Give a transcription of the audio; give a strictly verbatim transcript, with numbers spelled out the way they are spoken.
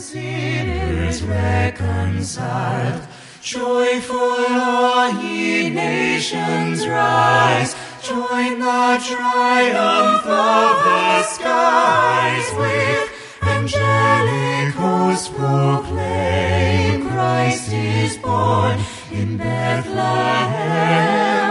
sinners reconciled. Joyful all ye nations rise, join the triumph of the skies. With angelic hosts proclaim, Christ is born in Bethlehem.